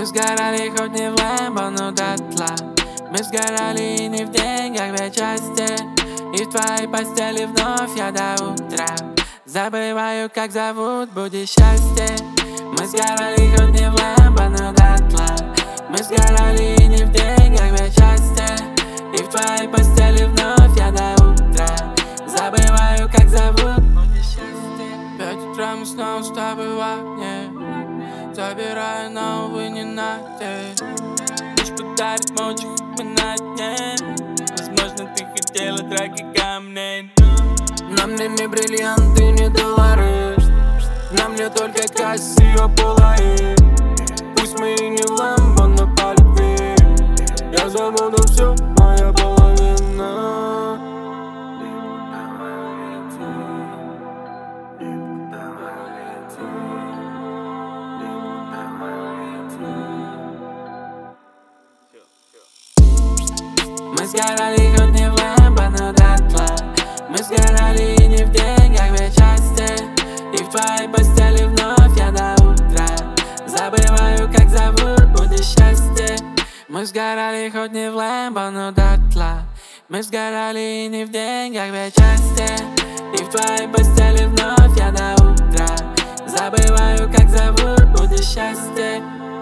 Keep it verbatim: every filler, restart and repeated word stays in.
сгорали хоть не в Лэмбо, но дотла. Мы сгорали и не в деньгах, в части. И в твоей постели вновь я до утра забываю, как зовут, будет счастье. Мы сгорали хоть не в Лэмбо, но дотла. Мы сгорали и не в деньгах, в части. И в твоей постели вновь я до утра забываю, как зовут, будет счастье. Пять утра мы снова с тобой в окне, забирая новый ненадежд. Ночь подарит молча, хоть мы на дне. Возможно, ты хотела драки камней. Нам мне не бриллианты, не доллары. Нам не только Кассио Полаи. Пусть мы и не в Лэмбо, но по любви я забуду все, моя половина. Мы сгорали хоть не в Лэмбо, но дотла. Мы сгорали и не в деньгах, в части. И в твоей постели вновь я до утра забываю, как зовут, будет счастье. Мы сгорали хоть не в Лэмбо, но дотла. Мы сгорали и не в деньгах, в части. И в твоей постели вновь я до утра забываю, как зовут, будет счастье.